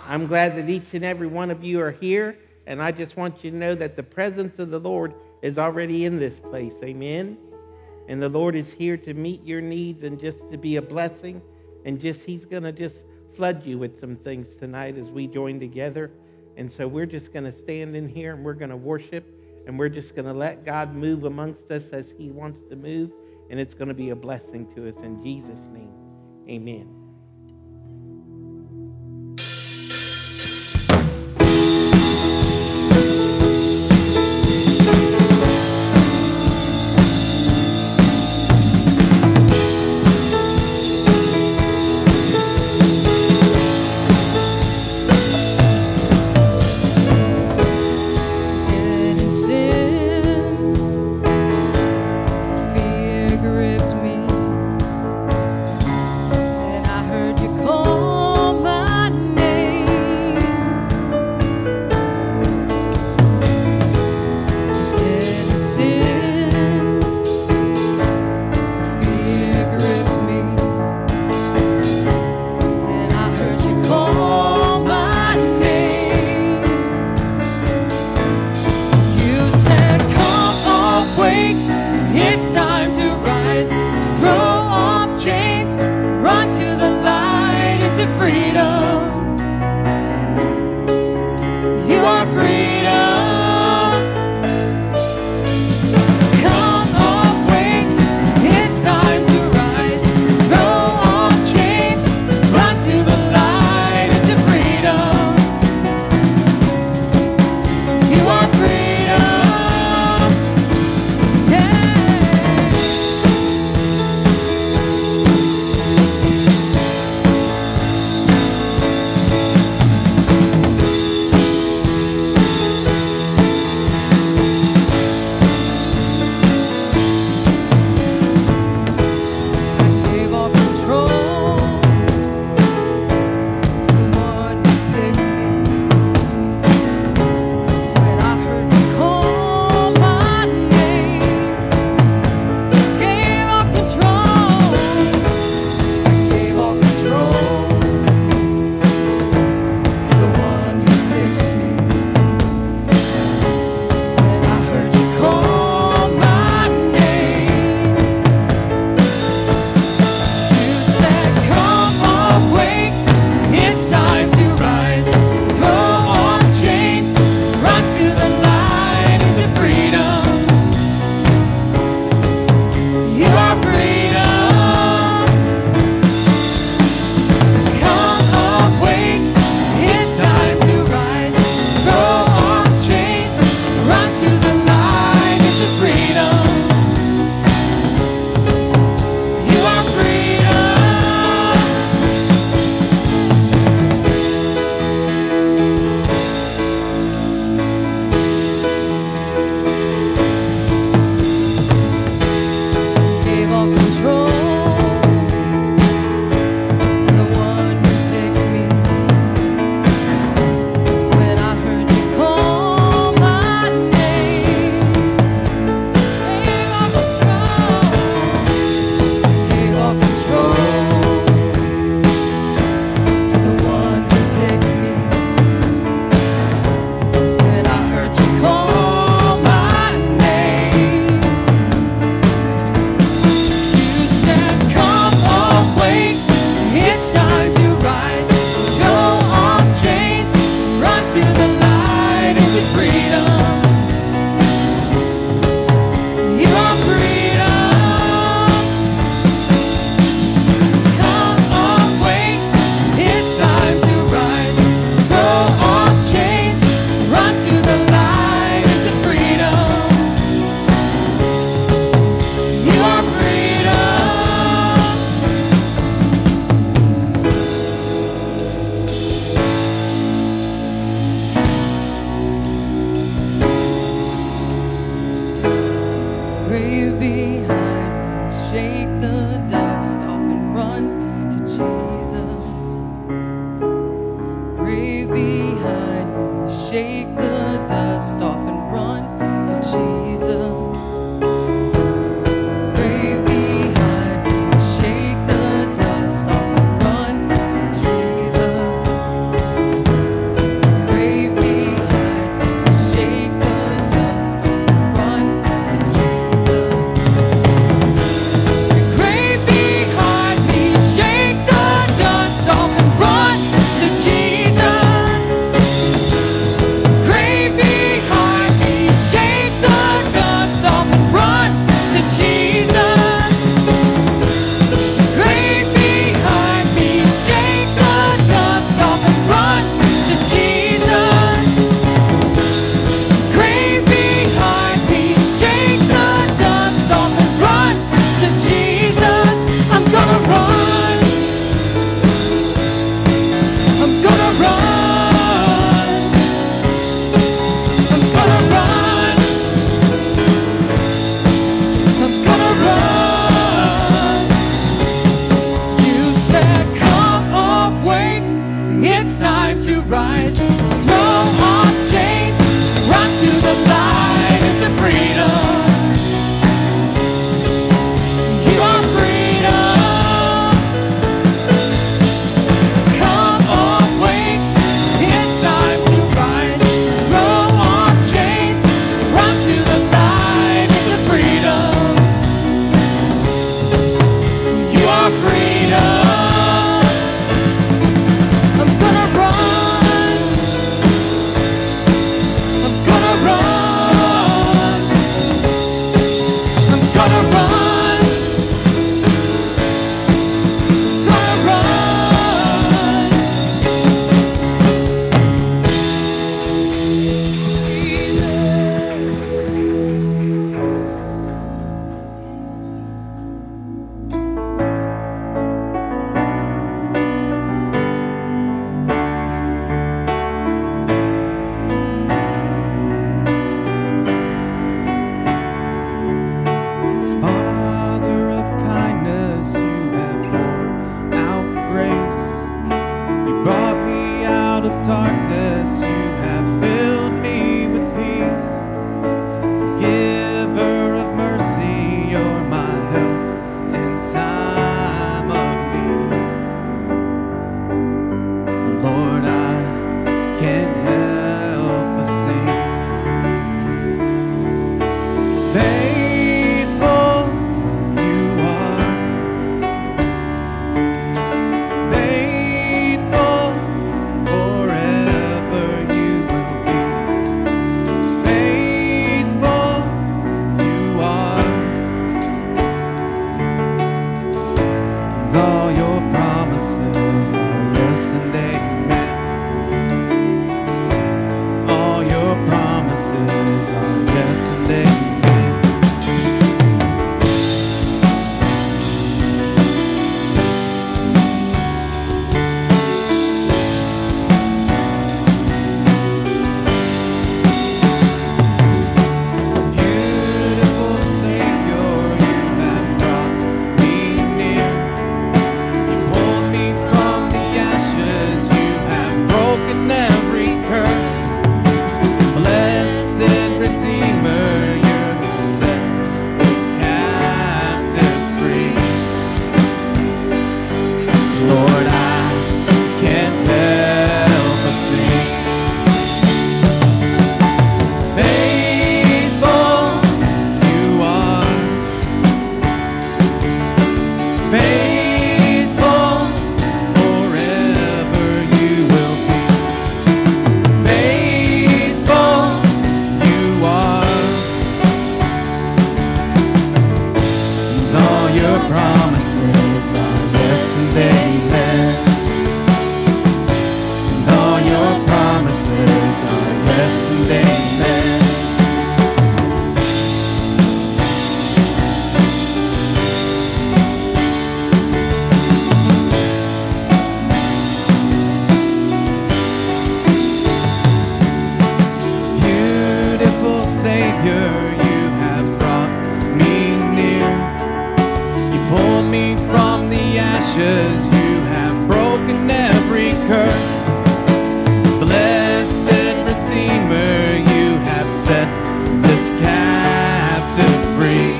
I'm glad that each and every one of you are here, and I just want you to know that the presence of the Lord is already in this place. Amen. And the Lord is here to meet your needs and just to be a blessing, and He's going to just flood you with some things tonight as we join together. And so we're just going to stand in here and we're going to worship, and we're just going to let God move amongst us as He wants to move, and it's going to be a blessing to us in Jesus' name. Amen. time to rise. Throw off chains, run to the light, into freedom. You are freedom. Come awake, it's time to rise. Throw off chains, run to the light, into freedom. You are freedom. I'm gonna run. I'm gonna run. I'm gonna run. Gonna run. Father of kindness, you have poured out grace. You brought me out of darkness, you have filled me with peace. Giver of mercy, you're my help in time of need. Lord, I can't help but sing. Faithful you are, faithful forever you will be. Faithful you are, and all your promises are yes and amen. All your promises are yes and amen. Beautiful Savior, you have brought me near. You pulled me from the ashes, you have broken every curse. Blessed Redeemer, you set this captive free. Lord, I can't help but sing. Faithful you are, faithful forever you will be. Faithful you are, and all your promises are yes and amen. And all your promises are yes and amen. Beautiful Savior, you have brought me near. You pulled me from the ashes, you have broken every curse. Blessed Redeemer, you have set this captive free.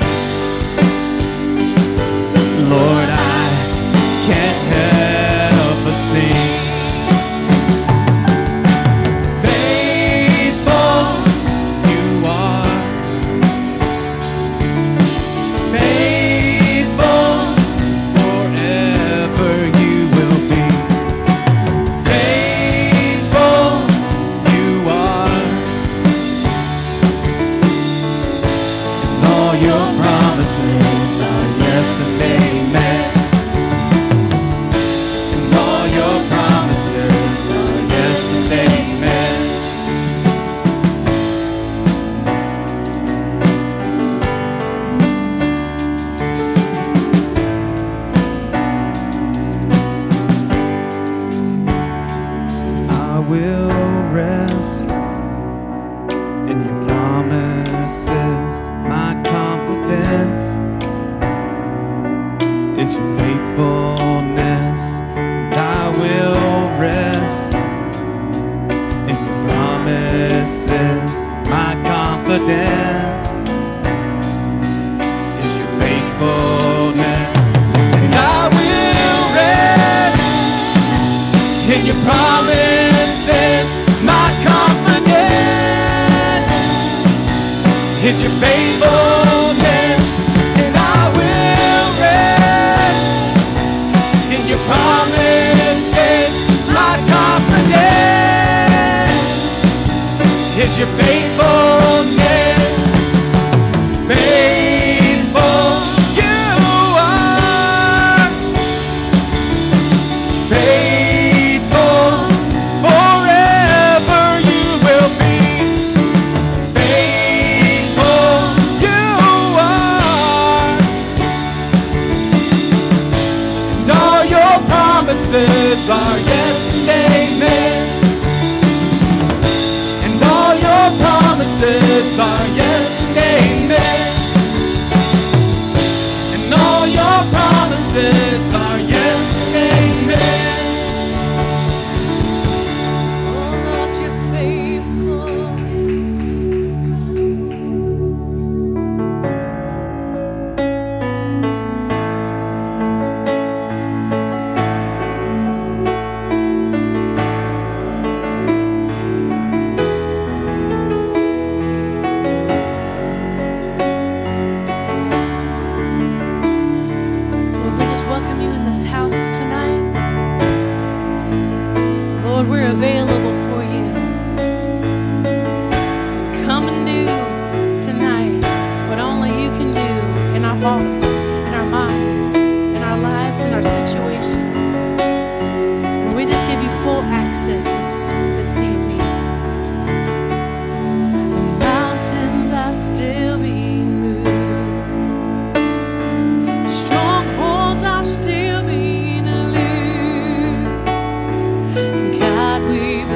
Lord, I can't help but sing. Faithful you are, faithful forever you will be. Faithful you are, and all your promises are yes and amen. And all your promises are yes and amen. I will rest in your promises. My confidence is your faithfulness. And I will rest confidence is your faithfulness. And I will rest in your promises. My confidence is your faithfulness. And I will rest in your promises. My confidence is your faithfulness. Faithful you are. Faithful forever you will be. Faithful you are. And all your promises are yes and amen. And all your promises are yes and amen. And all your promises are yes and amen. Oh Lord, you're faithful. Lord, we just welcome you in this house tonight. Lord, we're available for you. Come and do tonight what only you can do in our hearts, in our minds, in our lives, in our situations. And we just give you full access this evening. Mountains are still being moved. Strongholds are still being loosed. God, we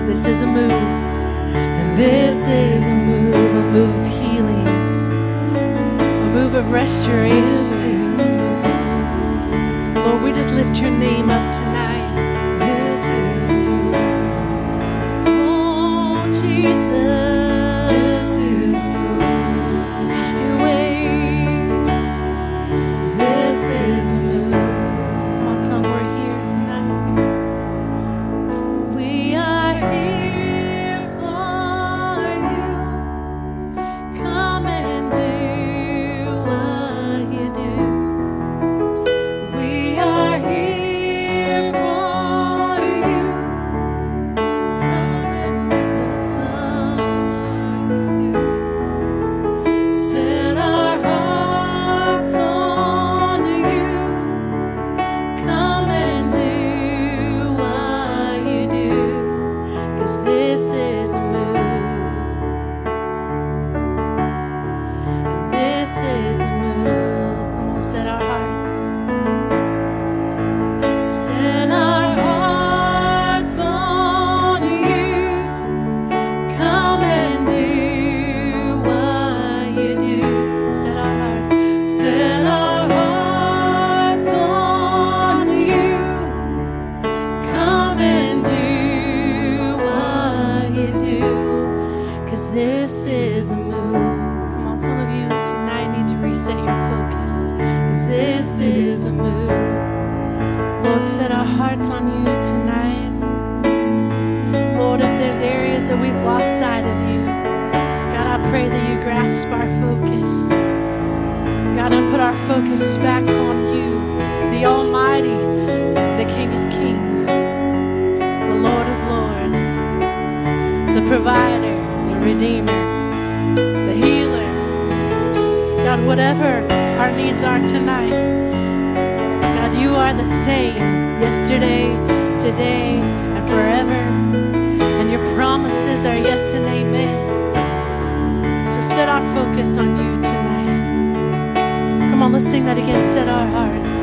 This is a move. And this is a move of healing, a move of restoration. Lord, we just lift your name up tonight. This is Oh, Jesus. This is Have your way. This is a move. Come on, tell them we're here tonight. We are here for you. Come and do what you do. We are here for you. Come and do what you do. Set our hearts on you. Come and do what you do. 'Cause this is a move. And this is a move. Come on, set our hearts. Set our hearts on you. Come and do what you do. Set our hearts. Set our hearts on you. Come and do what you do. 'Cause this is a move. Come on, some of you tonight need to reset your focus. 'Cause this is a move. Lord, set our hearts on you tonight. Lord, if there's areas that we've lost sight of you, God, I pray that you grasp our focus. God, and put our focus back on you, the Almighty, the King of Kings, the Lord of Lords, the Provider, the Redeemer, the Healer. God, whatever our needs are tonight, God, you are the same yesterday, today, and forever. And your promises are yes and amen. So set our focus on you tonight. Come on, let's sing that again. Set our hearts.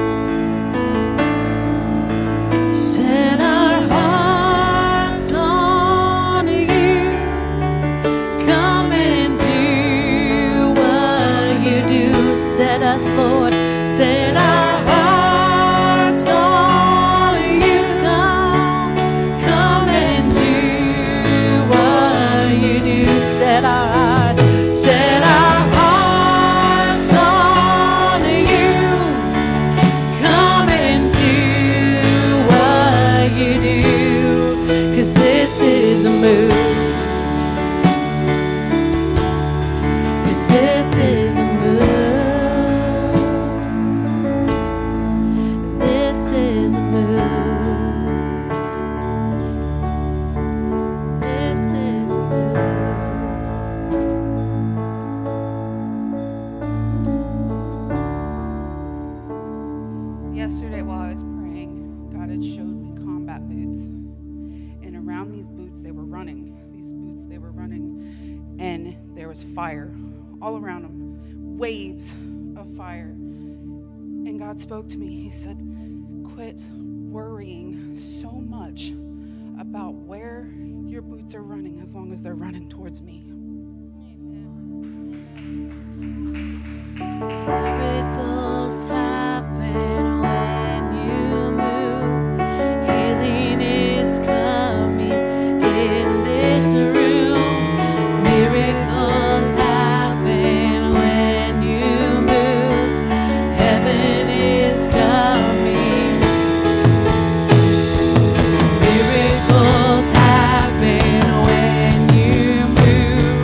Set our hearts on you. Come and do what you do. Set us, Lord. Set our hearts on you. Come and do what you do. Set our hearts. Set our hearts on you. Come and do what you do. 'Cause this is a move. 'Cause this is a move. This is a move. This is a Yesterday while I was praying, God had showed me combat boots. And around these boots, they were running. And there was fire all around them, waves of fire. And God spoke to me. He said, quit worrying so much about where your boots are running as long as they're running towards me. Miracles happen when you move. Healing is coming in this room. Miracles happen when you move. Heaven is coming. Miracles happen when you move.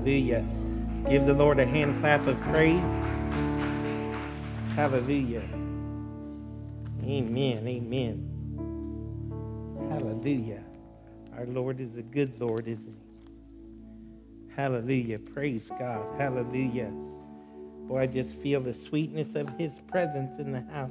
Hallelujah. Give the Lord a hand clap of praise. Hallelujah. Amen. Amen. Hallelujah. Our Lord is a good Lord, isn't he? Hallelujah. Praise God. Hallelujah. Boy, I just feel the sweetness of his presence in the house.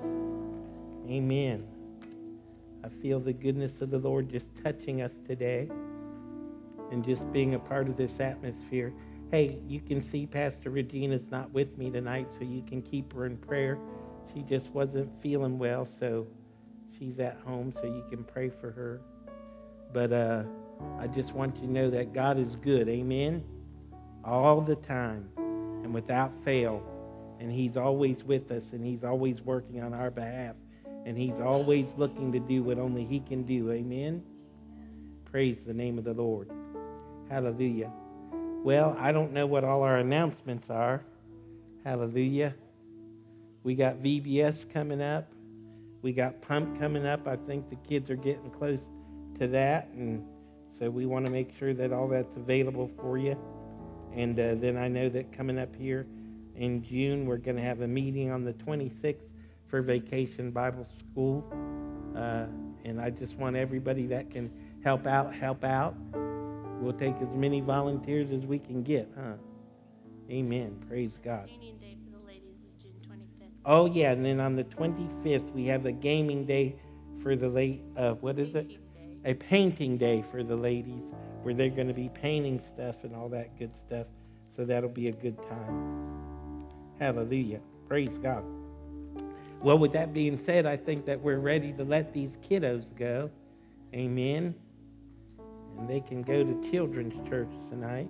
Amen. I feel the goodness of the Lord just touching us today and just being a part of this atmosphere. Hey, you can see Pastor Regina's not with me tonight, so you can keep her in prayer. She just wasn't feeling well, so she's at home, so you can pray for her. But I just want you to know that God is good, amen? All the time and without fail. And he's always with us, and he's always working on our behalf. And he's always looking to do what only he can do, amen? Praise the name of the Lord. Hallelujah. Well, I don't know what all our announcements are. Hallelujah. We got VBS coming up. We got Pump coming up. I think the kids are getting close to that. And so we want to make sure that all that's available for you. And then I know that coming up here in June, we're going to have a meeting on the 26th for Vacation Bible School. And I just want everybody that can help out. We'll take as many volunteers as we can get, huh? Amen. Praise God. Painting day for the ladies is June 25th. Oh, yeah. And then on the 25th, we have a gaming day for the A painting day for the ladies, where they're going to be painting stuff and all that good stuff. So that'll be a good time. Hallelujah. Praise God. Well, with that being said, I think that we're ready to let these kiddos go. Amen. And they can go to children's church tonight.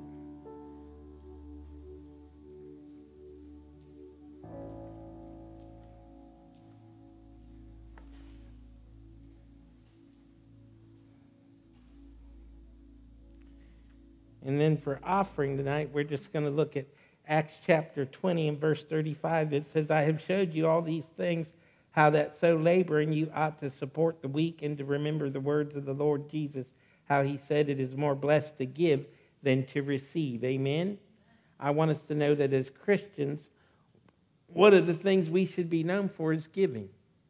And then for offering tonight, we're just going to look at Acts chapter 20 and verse 35. It says, I have showed you all these things, how that so laboring you ought to support the weak and to remember the words of the Lord Jesus, how he said it is more blessed to give than to receive. Amen? I want us to know that as Christians, one of the things we should be known for is giving.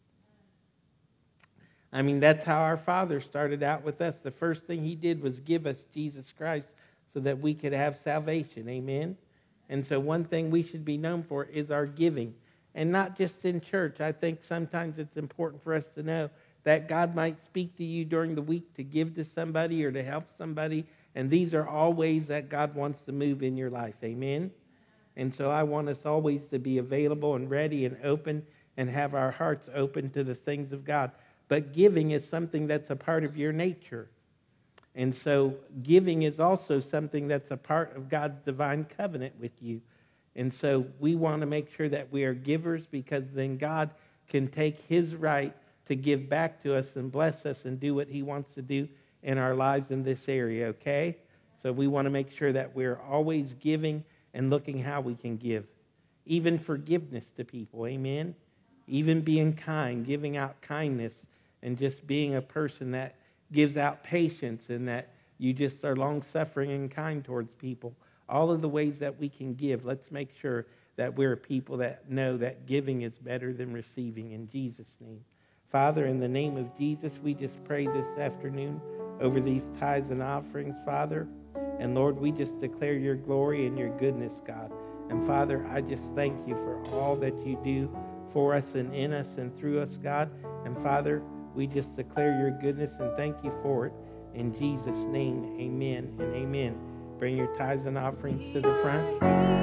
I mean, that's how our Father started out with us. The first thing he did was give us Jesus Christ so that we could have salvation. Amen? And so one thing we should be known for is our giving. And not just in church. I think sometimes it's important for us to know that God might speak to you during the week to give to somebody or to help somebody. And these are all ways that God wants to move in your life. Amen? And so I want us always to be available and ready and open and have our hearts open to the things of God. But giving is something that's a part of your nature. And so giving is also something that's a part of God's divine covenant with you. And so we want to make sure that we are givers, because then God can take his right to give back to us and bless us and do what he wants to do in our lives in this area, okay? So we want to make sure that we're always giving and looking how we can give. Even forgiveness to people, amen? Even being kind, giving out kindness, and just being a person that gives out patience and that you just are long-suffering and kind towards people. All of the ways that we can give, let's make sure that we're people that know that giving is better than receiving, in Jesus' name. Father, in the name of Jesus, we just pray this afternoon over these tithes and offerings, Father. And Lord, we just declare your glory and your goodness, God. And Father, I just thank you for all that you do for us and in us and through us, God. And Father, we just declare your goodness and thank you for it. In Jesus' name, amen and amen. Bring your tithes and offerings to the front.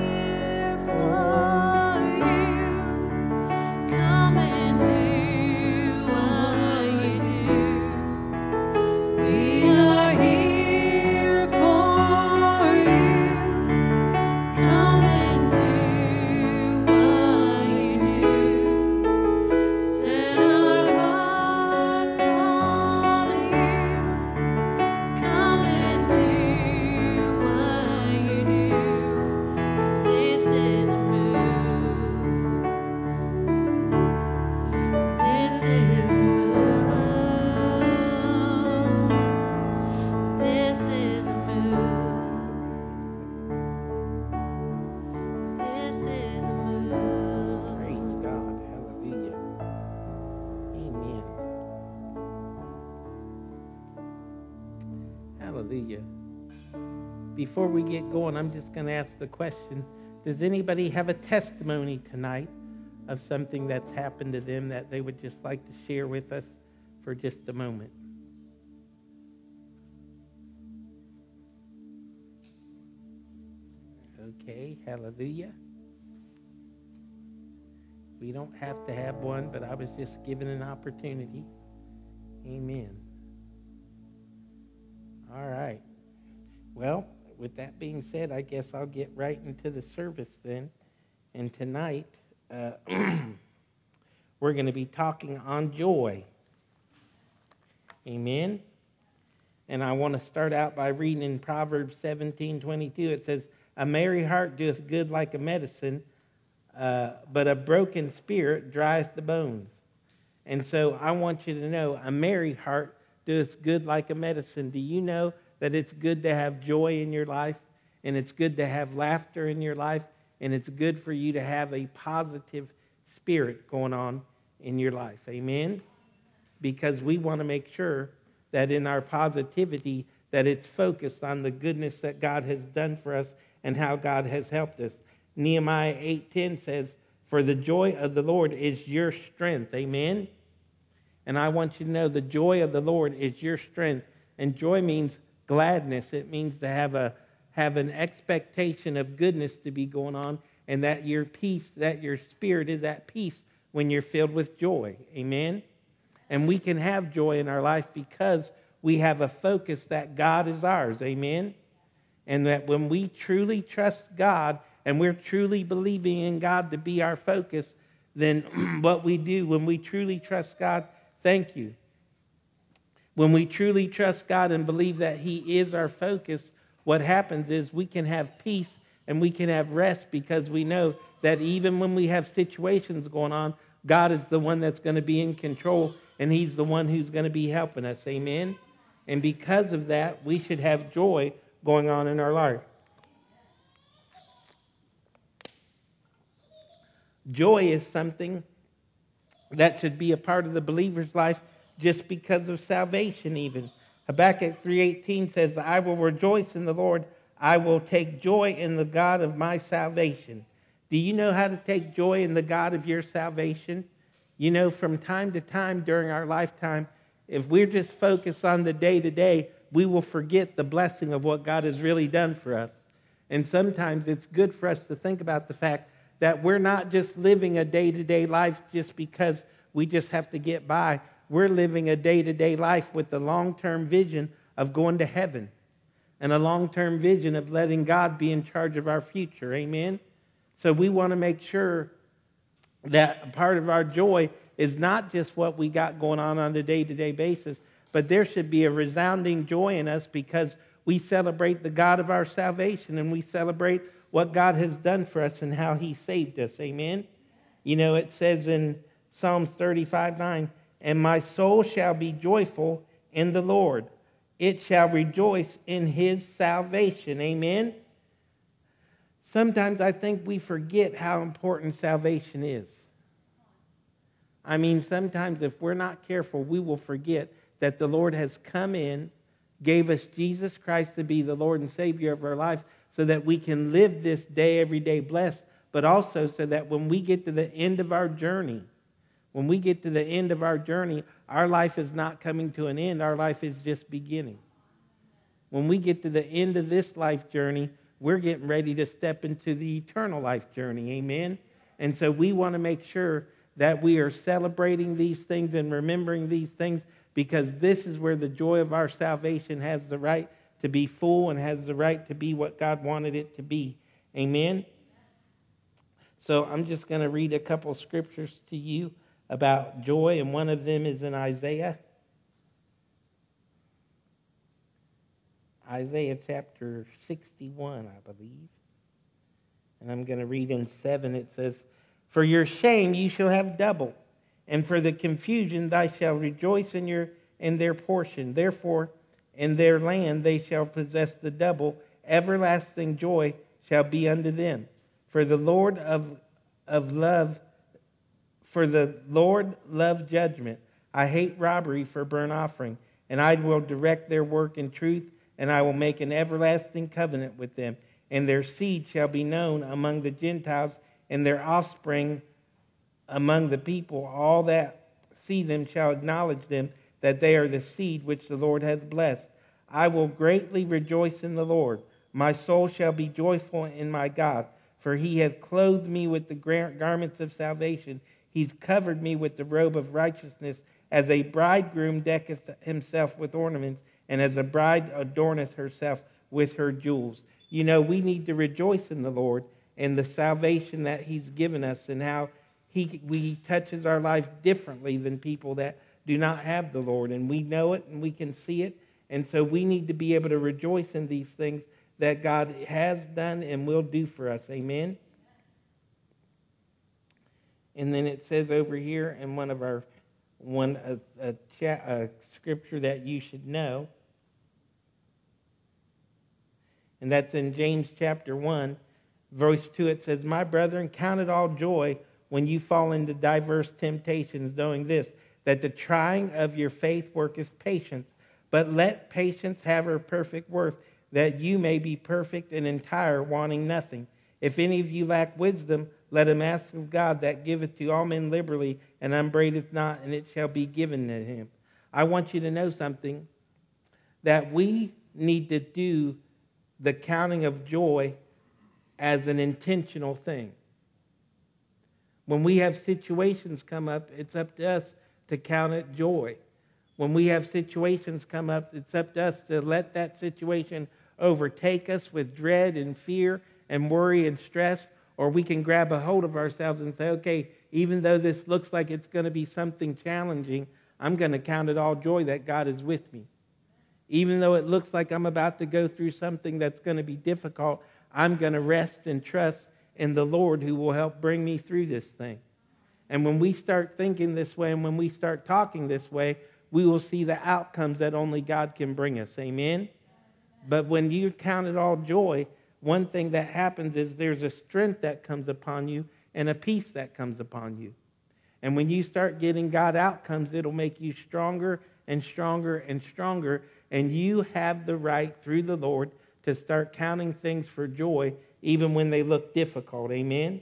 Come and do what you do. We are here for you. Come and do what you do. Set our hearts on you. Come and do what you do. 'Cause this is a move. before we get going, I'm just going to ask the question, does anybody have a testimony tonight of something that's happened to them that they would just like to share with us for just a moment? Okay, hallelujah. We don't have to have one, but I was just given an opportunity. Amen. All right. Well, with that being said, I guess I'll get right into the service then. And tonight, we're going to be talking on joy. Amen. And I want to start out by reading in Proverbs 17:22. It says, "A merry heart doeth good like a medicine, but a broken spirit dries the bones." And so I want you to know, a merry heart doeth good like a medicine. Do you know that it's good to have joy in your life, and it's good to have laughter in your life, and it's good for you to have a positive spirit going on in your life? Amen? Because we want to make sure that in our positivity, that it's focused on the goodness that God has done for us and how God has helped us. Nehemiah 8:10 says, "For the joy of the Lord is your strength." Amen? And I want you to know the joy of the Lord is your strength. And joy means gladness. It means to have an expectation of goodness to be going on, and that your peace, that your spirit is at peace when you're filled with joy. Amen? And we can have joy in our life because we have a focus that God is ours. Amen? And that when we truly trust God and we're truly believing in God to be our focus, then what we do when we truly trust God, thank you. When we truly trust God and believe that He is our focus, what happens is we can have peace and we can have rest because we know that even when we have situations going on, God is the one that's going to be in control, and He's the one who's going to be helping us. Amen? And because of that, we should have joy going on in our life. Joy is something that should be a part of the believer's life just because of salvation even. Habakkuk 3:18 says, "I will rejoice in the Lord. I will take joy in the God of my salvation." Do you know how to take joy in the God of your salvation? You know, from time to time during our lifetime, if we're just focused on the day-to-day, we will forget the blessing of what God has really done for us. And sometimes it's good for us to think about the fact that we're not just living a day-to-day life just because we just have to get by. We're living a day-to-day life with the long-term vision of going to heaven and a long-term vision of letting God be in charge of our future. Amen? So we want to make sure that a part of our joy is not just what we got going on a day-to-day basis, but there should be a resounding joy in us because we celebrate the God of our salvation and we celebrate what God has done for us and how He saved us. Amen? You know, it says in Psalms 35:9, "And my soul shall be joyful in the Lord. It shall rejoice in His salvation." Amen? Sometimes I think we forget how important salvation is. I mean, sometimes if we're not careful, we will forget that the Lord has come in, gave us Jesus Christ to be the Lord and Savior of our life so that we can live this day, every day blessed, but also so that when we get to the end of our journey, our life is not coming to an end. Our life is just beginning. When we get to the end of this life journey, we're getting ready to step into the eternal life journey. Amen? And so we want to make sure that we are celebrating these things and remembering these things because this is where the joy of our salvation has the right to be full and has the right to be what God wanted it to be. Amen? So I'm just going to read a couple scriptures to you about joy, and one of them is in Isaiah. Isaiah chapter 61, I believe. And I'm going to read in 7. It says, "For your shame you shall have double, and for the confusion thou shalt rejoice in their portion. Therefore, in their land they shall possess the double. Everlasting joy shall be unto them. For the Lord love judgment. I hate robbery for burnt offering, and I will direct their work in truth and I will make an everlasting covenant with them. And their seed shall be known among the Gentiles, and their offspring among the people. All that see them shall acknowledge them, that they are the seed which the Lord hath blessed. I will greatly rejoice in the Lord. My soul shall be joyful in my God, for he hath clothed me with the garments of salvation. He's covered me with the robe of righteousness, as a bridegroom decketh himself with ornaments, and as a bride adorneth herself with her jewels. You know, we need to rejoice in the Lord and the salvation that he's given us, and how he touches our life differently than people that do not have the Lord. And we know it and we can see it. And so we need to be able to rejoice in these things that God has done and will do for us. Amen? And then it says over here in a scripture that you should know, and that's in James chapter 1, verse 2. It says, My brethren, count it all joy when you fall into diverse temptations, knowing this, that the trying of your faith worketh patience. But let patience have her perfect work, that you may be perfect and entire, wanting nothing. If any of you lack wisdom, let him ask of God, that giveth to all men liberally, and upbraideth not, and it shall be given to him. I want you to know something, that we need to do the counting of joy as an intentional thing. When we have situations come up, it's up to us to count it joy. When we have situations come up, it's up to us to let that situation overtake us with dread and fear and worry and stress, or we can grab a hold of ourselves and say, okay, even though this looks like it's going to be something challenging, I'm going to count it all joy that God is with me. Even though it looks like I'm about to go through something that's going to be difficult, I'm going to rest and trust in the Lord who will help bring me through this thing. And when we start thinking this way and when we start talking this way, we will see the outcomes that only God can bring us. Amen? But when you count it all joy, one thing that happens is there's a strength that comes upon you and a peace that comes upon you. And when you start getting God outcomes, it'll make you stronger and stronger and stronger. And you have the right, through the Lord, to start counting things for joy, even when they look difficult. Amen?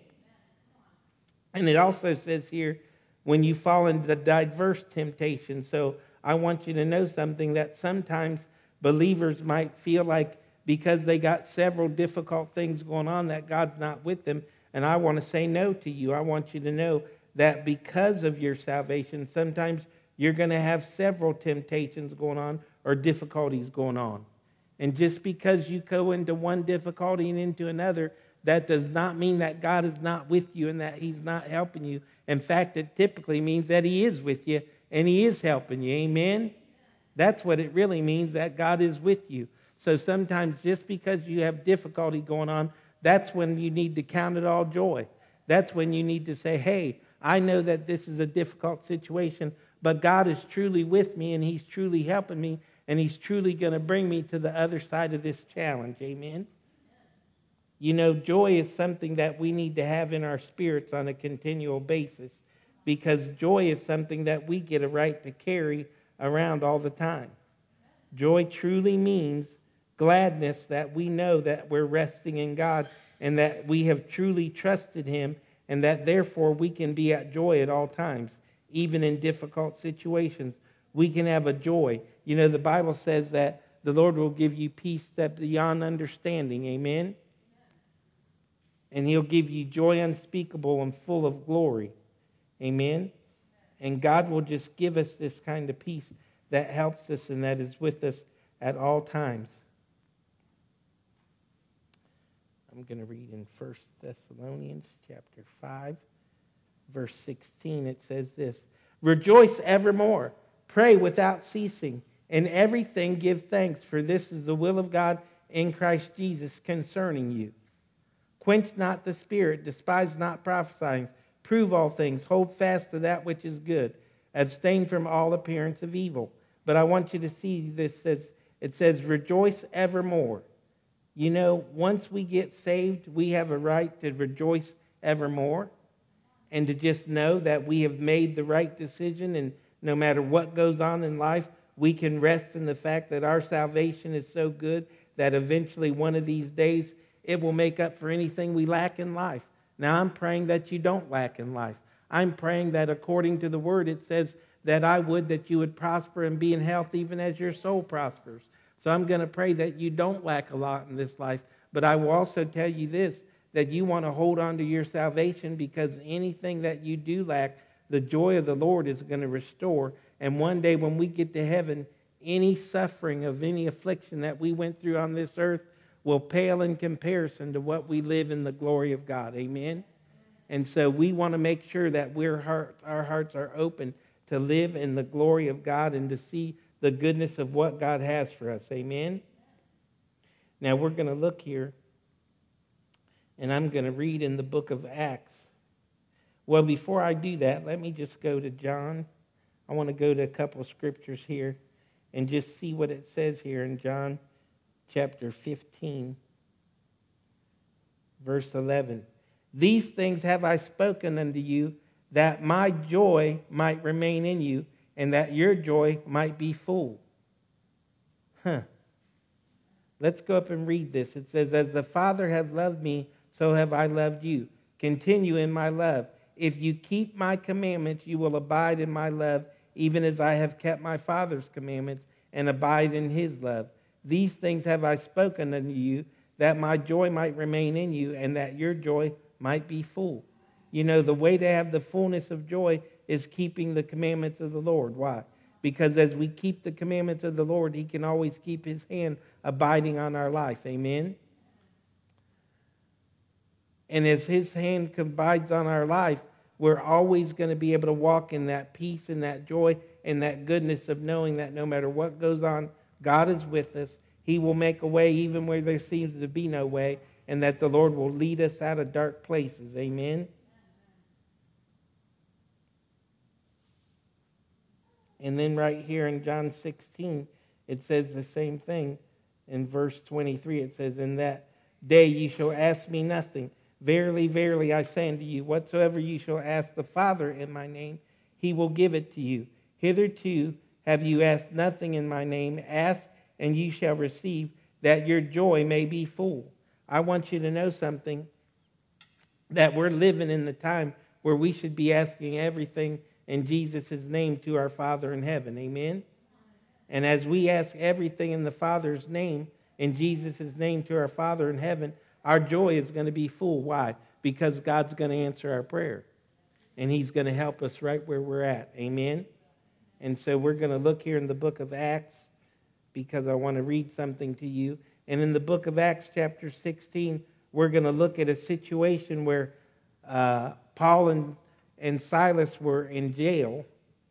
And it also says here, when you fall into diverse temptations. So I want you to know something, that sometimes believers might feel like because they got several difficult things going on that God's not with them. And I want to say no to you. I want you to know that because of your salvation, sometimes you're going to have several temptations going on or difficulties going on. And just because you go into one difficulty and into another, that does not mean that God is not with you and that he's not helping you. In fact, it typically means that he is with you and he is helping you. Amen? That's what it really means, that God is with you. So sometimes just because you have difficulty going on, that's when you need to count it all joy. That's when you need to say, hey, I know that this is a difficult situation, but God is truly with me and he's truly helping me and he's truly going to bring me to the other side of this challenge. Amen? You know, joy is something that we need to have in our spirits on a continual basis, because joy is something that we get a right to carry around all the time. Joy truly means gladness, that we know that we're resting in God and that we have truly trusted him, and that therefore we can be at joy at all times, even in difficult situations. We can have a joy. You know, the Bible says that the Lord will give you peace that's beyond understanding. Amen? And he'll give you joy unspeakable and full of glory. Amen? And God will just give us this kind of peace that helps us and that is with us at all times. I'm going to read in 1 Thessalonians chapter 5, verse 16. It says this, Rejoice evermore, pray without ceasing, in everything give thanks, for this is the will of God in Christ Jesus concerning you. Quench not the spirit, despise not prophesying, prove all things, hold fast to that which is good, abstain from all appearance of evil. But I want you to see this, it says, rejoice evermore. You know, once we get saved, we have a right to rejoice evermore and to just know that we have made the right decision, and no matter what goes on in life, We can rest in the fact that our salvation is so good that eventually one of these days it will make up for anything we lack in life. Now, I'm praying that you don't lack in life. I'm praying that according to the word, it says that that you would prosper and be in health even as your soul prospers. So I'm going to pray that you don't lack a lot in this life. But I will also tell you this, that you want to hold on to your salvation, because anything that you do lack, the joy of the Lord is going to restore. And one day when we get to heaven, any suffering of any affliction that we went through on this earth will pale in comparison to what we live in the glory of God. Amen? And so we want to make sure that our hearts are open to live in the glory of God and to see the goodness of what God has for us. Amen? Now we're going to look here, and I'm going to read in the book of Acts. Well, before I do that, let me just go to John. I want to go to a couple of scriptures here and just see what it says here in John chapter 15, verse 11. These things have I spoken unto you, that my joy might remain in you, and that your joy might be full. Let's go up and read this. It says, as the Father hath loved me, so have I loved you. Continue in my love. If you keep my commandments, you will abide in my love, even as I have kept my Father's commandments and abide in his love. These things have I spoken unto you, that my joy might remain in you, and that your joy might be full. You know, the way to have the fullness of joy is keeping the commandments of the Lord. Why? Because as we keep the commandments of the Lord, he can always keep his hand abiding on our life. Amen? And as his hand abides on our life, we're always going to be able to walk in that peace and that joy and that goodness of knowing that no matter what goes on, God is with us. He will make a way even where there seems to be no way, and that the Lord will lead us out of dark places. Amen? And then right here in John 16, it says the same thing. In verse 23, it says, in that day ye shall ask me nothing. Verily, verily, I say unto you, whatsoever you shall ask the Father in my name, he will give it to you. Hitherto have you asked nothing in my name. Ask, and you shall receive, that your joy may be full. I want you to know something, that we're living in the time where we should be asking everything in Jesus' name to our Father in heaven. Amen? And as we ask everything in the Father's name, in Jesus' name to our Father in heaven, our joy is going to be full. Why? Because God's going to answer our prayer. And he's going to help us right where we're at. Amen? And so we're going to look here in the book of Acts, because I want to read something to you. And in the book of Acts chapter 16, we're going to look at a situation where Paul and Silas were in jail.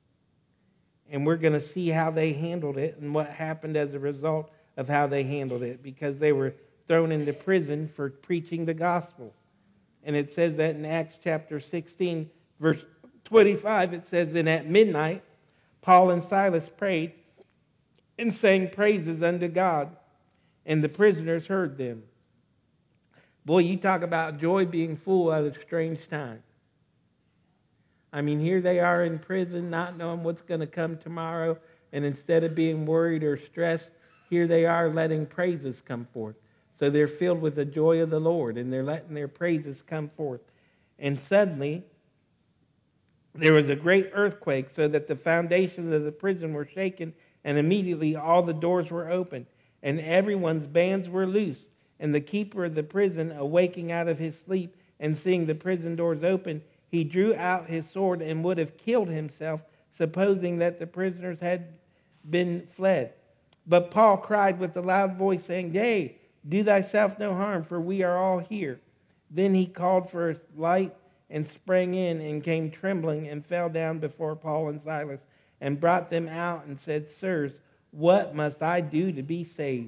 And we're going to see how they handled it and what happened as a result of how they handled it, because they were thrown into prison for preaching the gospel. And it says that in Acts chapter 16, verse 25, it says, and at midnight, Paul and Silas prayed and sang praises unto God, and the prisoners heard them. Boy, you talk about joy being full at a strange time. I mean, here they are in prison, not knowing what's going to come tomorrow, and instead of being worried or stressed, here they are letting praises come forth. So they're filled with the joy of the Lord, and they're letting their praises come forth. And suddenly, there was a great earthquake, so that the foundations of the prison were shaken, and immediately all the doors were opened, and everyone's bands were loosed. And the keeper of the prison, awaking out of his sleep and seeing the prison doors open, he drew out his sword and would have killed himself, supposing that the prisoners had been fled. But Paul cried with a loud voice, saying, Yea, do thyself no harm, for we are all here. Then he called for a light and sprang in and came trembling and fell down before Paul and Silas and brought them out and said, Sirs, what must I do to be saved?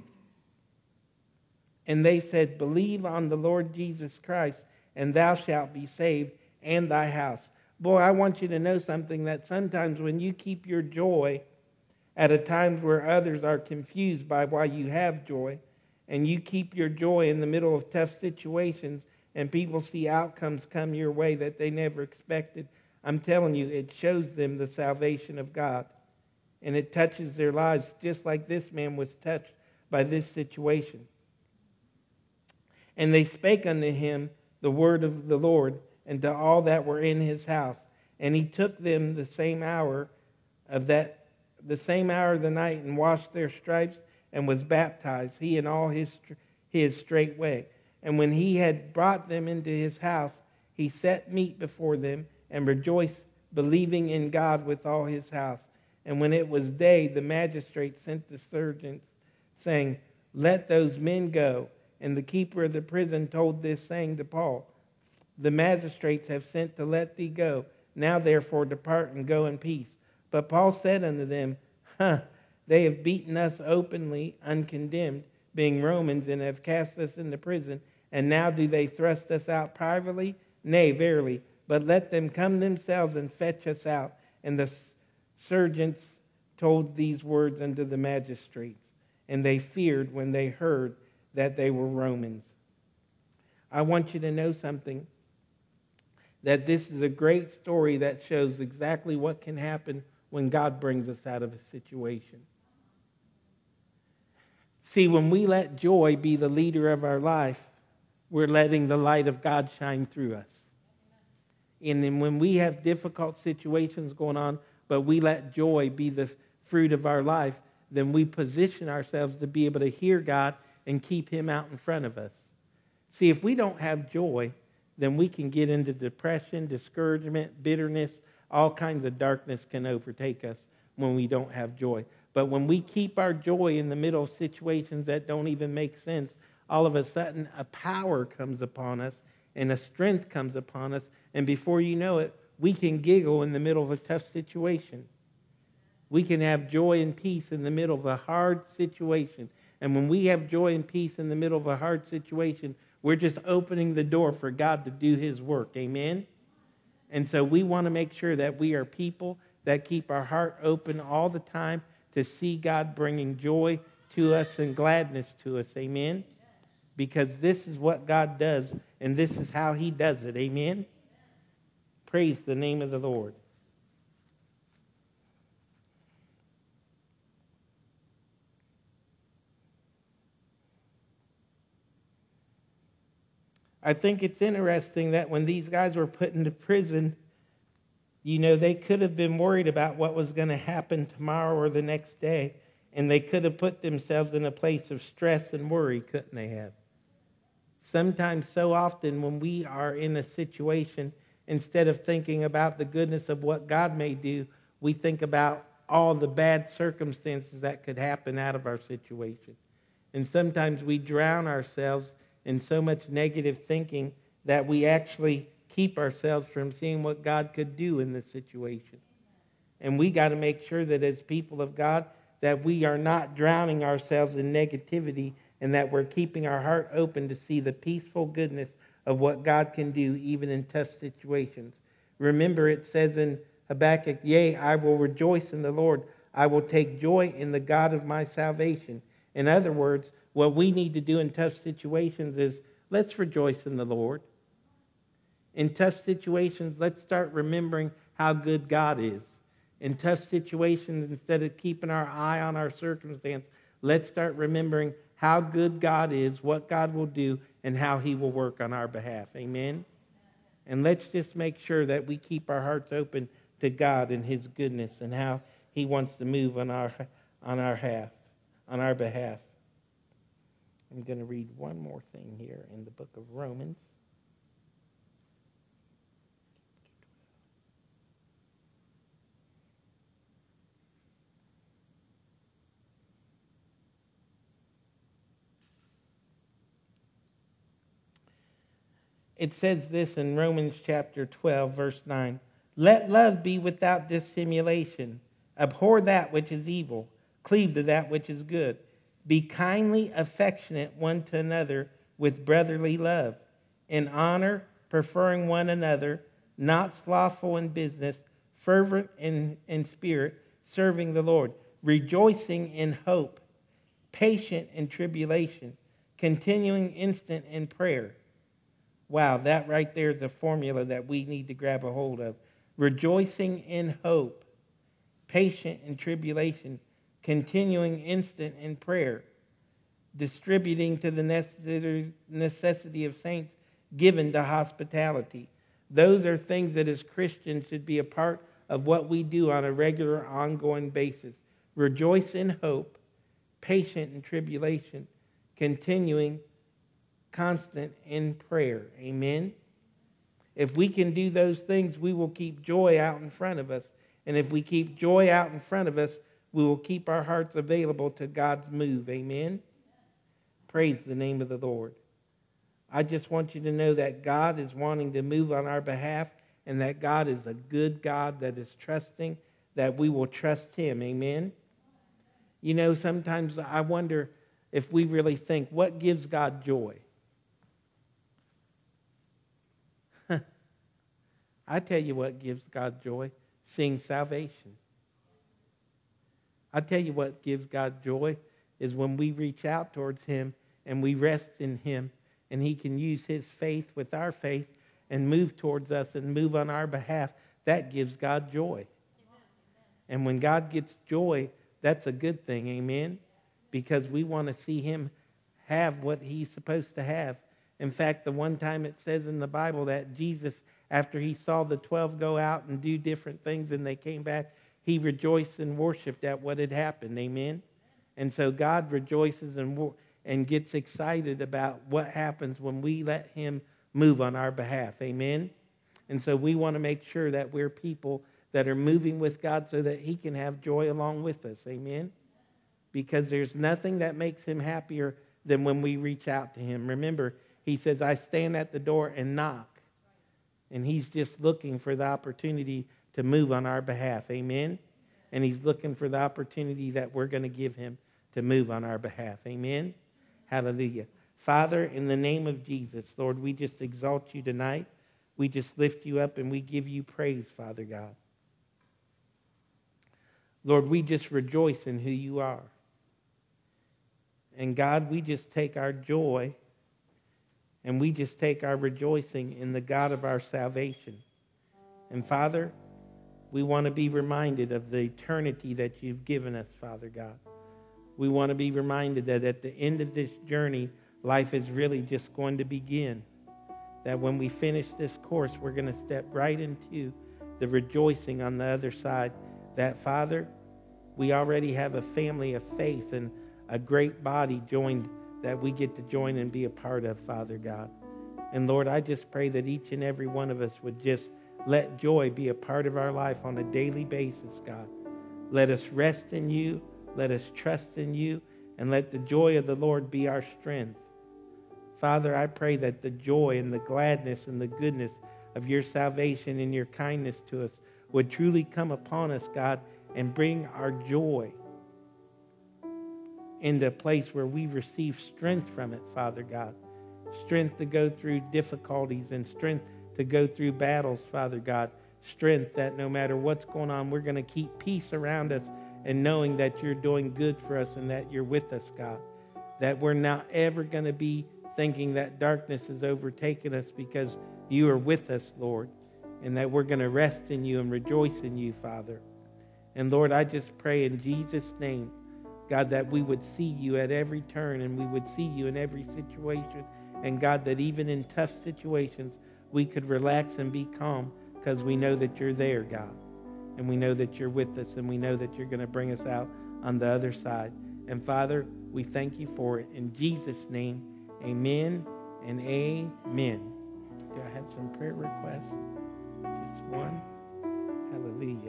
And they said, Believe on the Lord Jesus Christ, and thou shalt be saved, and thy house. Boy, I want you to know something, that sometimes when you keep your joy at a time where others are confused by why you have joy, and you keep your joy in the middle of tough situations, and people see outcomes come your way that they never expected, I'm telling you, it shows them the salvation of God. and it touches their lives just like this man was touched by this situation. And they spake unto him the word of the Lord, and to all that were in his house. And he took them the same hour of the night, and washed their stripes, and was baptized, he and all his straightway. And when he had brought them into his house, he set meat before them, and rejoiced, believing in God with all his house. And when it was day, the magistrate sent the sergeants, saying, Let those men go. And the keeper of the prison told this saying to Paul, The magistrates have sent to let thee go. Now therefore depart and go in peace. But Paul said unto them, They have beaten us openly, uncondemned, being Romans, and have cast us into prison. And now do they thrust us out privately? Nay, verily. But let them come themselves and fetch us out. And the sergeants told these words unto the magistrates. And they feared when they heard that they were Romans. I want you to know something. That this is a great story that shows exactly what can happen when God brings us out of a situation. See, when we let joy be the leader of our life, we're letting the light of God shine through us. And then when we have difficult situations going on, but we let joy be the fruit of our life, then we position ourselves to be able to hear God and keep him out in front of us. See, if we don't have joy, then we can get into depression, discouragement, bitterness. All kinds of darkness can overtake us when we don't have joy. But when we keep our joy in the middle of situations that don't even make sense, all of a sudden a power comes upon us and a strength comes upon us. And before you know it, we can giggle in the middle of a tough situation. We can have joy and peace in the middle of a hard situation. And when we have joy and peace in the middle of a hard situation, we're just opening the door for God to do his work. Amen? And so we want to make sure that we are people that keep our heart open all the time to see God bringing joy to us and gladness to us. Amen? Because this is what God does, and this is how he does it. Amen? Praise the name of the Lord. I think it's interesting that when these guys were put into prison, they could have been worried about what was going to happen tomorrow or the next day, and they could have put themselves in a place of stress and worry, couldn't they have? Sometimes, so often, when we are in a situation, instead of thinking about the goodness of what God may do, we think about all the bad circumstances that could happen out of our situation. And sometimes we drown ourselves in so much negative thinking that we actually keep ourselves from seeing what God could do in this situation. And we got to make sure that as people of God, that we are not drowning ourselves in negativity and that we're keeping our heart open to see the peaceful goodness of what God can do even in tough situations. Remember, it says in Habakkuk, Yea, I will rejoice in the Lord. I will take joy in the God of my salvation. In other words, what we need to do in tough situations is let's rejoice in the Lord. In tough situations, let's start remembering how good God is. In tough situations, instead of keeping our eye on our circumstance, let's start remembering how good God is, what God will do, and how he will work on our behalf. Amen? And let's just make sure that we keep our hearts open to God and his goodness and how he wants to move on our behalf. I'm going to read one more thing here in the book of Romans. It says this in Romans chapter 12, verse 9. Let love be without dissimulation. Abhor that which is evil. Cleave to that which is good. Be kindly affectionate one to another with brotherly love. In honor, preferring one another, not slothful in business, fervent in spirit, serving the Lord. Rejoicing in hope. Patient in tribulation. Continuing instant in prayer. Wow, that right there is a formula that we need to grab a hold of. Rejoicing in hope, patient in tribulation, continuing instant in prayer, distributing to the necessity of saints, given to hospitality. Those are things that as Christians should be a part of what we do on a regular, ongoing basis. Rejoice in hope, patient in tribulation, continuing constant in prayer. Amen? If we can do those things, we will keep joy out in front of us. And if we keep joy out in front of us, we will keep our hearts available to God's move. Amen? Praise the name of the Lord. I just want you to know that God is wanting to move on our behalf, and that God is a good God that is trusting, that we will trust Him. Amen? You know, sometimes I wonder if we really think, what gives God joy? I tell you what gives God joy: seeing salvation. I tell you what gives God joy is when we reach out towards Him and we rest in Him, and He can use His faith with our faith and move towards us and move on our behalf. That gives God joy. And when God gets joy, that's a good thing, amen? Because we want to see Him have what He's supposed to have. In fact, the one time it says in the Bible that Jesus, after He saw the 12 go out and do different things and they came back, He rejoiced and worshiped at what had happened, amen? And so God rejoices and gets excited about what happens when we let Him move on our behalf, amen? And so we want to make sure that we're people that are moving with God so that He can have joy along with us, amen? Because there's nothing that makes Him happier than when we reach out to Him. Remember, He says, I stand at the door and knock. And He's just looking for the opportunity to move on our behalf, amen? And He's looking for the opportunity that we're going to give Him to move on our behalf, amen? Hallelujah. Father, in the name of Jesus, Lord, we just exalt You tonight. We just lift You up and we give You praise, Father God. Lord, we just rejoice in who You are. And God, we just take our joy and we just take our rejoicing in the God of our salvation. And Father, we want to be reminded of the eternity that You've given us, Father God. We want to be reminded that at the end of this journey, life is really just going to begin. That when we finish this course, we're going to step right into the rejoicing on the other side. That, Father, we already have a family of faith and a great body joined that we get to join and be a part of, Father God. And Lord, I just pray that each and every one of us would just let joy be a part of our life on a daily basis, God. Let us rest in You, let us trust in You, and let the joy of the Lord be our strength. Father, I pray that the joy and the gladness and the goodness of Your salvation and Your kindness to us would truly come upon us, God, and bring our joy into a place where we receive strength from it, Father God. Strength to go through difficulties and strength to go through battles, Father God. Strength that no matter what's going on, we're going to keep peace around us and knowing that You're doing good for us and that You're with us, God. That we're not ever going to be thinking that darkness has overtaken us because You are with us, Lord, and that we're going to rest in You and rejoice in You, Father. And Lord, I just pray in Jesus' name, God, that we would see You at every turn and we would see You in every situation. And God, that even in tough situations, we could relax and be calm because we know that You're there, God. And we know that You're with us and we know that You're going to bring us out on the other side. And Father, we thank You for it. In Jesus' name, amen and amen. Do I have some prayer requests? Just one? Hallelujah.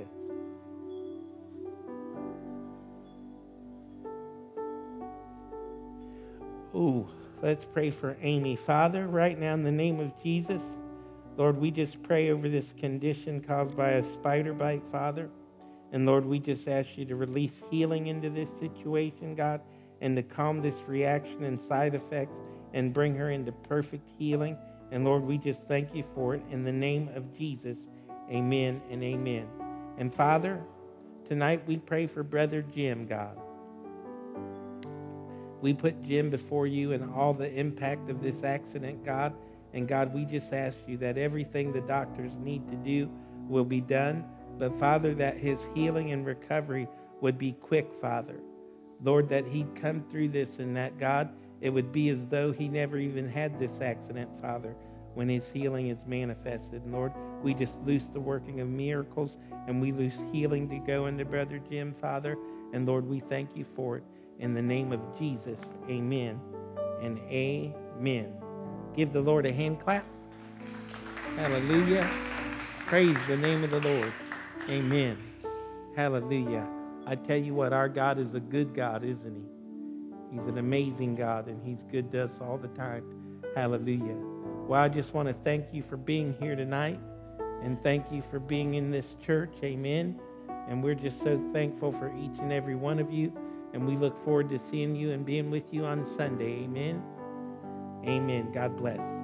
Ooh, let's pray for Amy. Father, right now in the name of Jesus, Lord, we just pray over this condition caused by a spider bite, Father. And Lord, we just ask You to release healing into this situation, God, and to calm this reaction and side effects and bring her into perfect healing. And Lord, we just thank You for it. In the name of Jesus, amen and amen. And Father, tonight we pray for Brother Jim, God. We put Jim before You and all the impact of this accident, God. And God, we just ask You that everything the doctors need to do will be done. But, Father, that his healing and recovery would be quick, Father. Lord, that he'd come through this and that, God, it would be as though he never even had this accident, Father, when his healing is manifested. And Lord, we just loose the working of miracles, and we loose healing to go into Brother Jim, Father. And Lord, we thank you for it. In the name of Jesus, amen and amen. Give the Lord a hand clap. Hallelujah. Praise the name of the Lord. Amen. Hallelujah. I tell you what, our God is a good God, isn't he? He's an amazing God, and he's good to us all the time. Hallelujah. Well, I just want to thank you for being here tonight, and thank you for being in this church. Amen. And we're just so thankful for each and every one of you, and we look forward to seeing you and being with you on Sunday. Amen. Amen. God bless.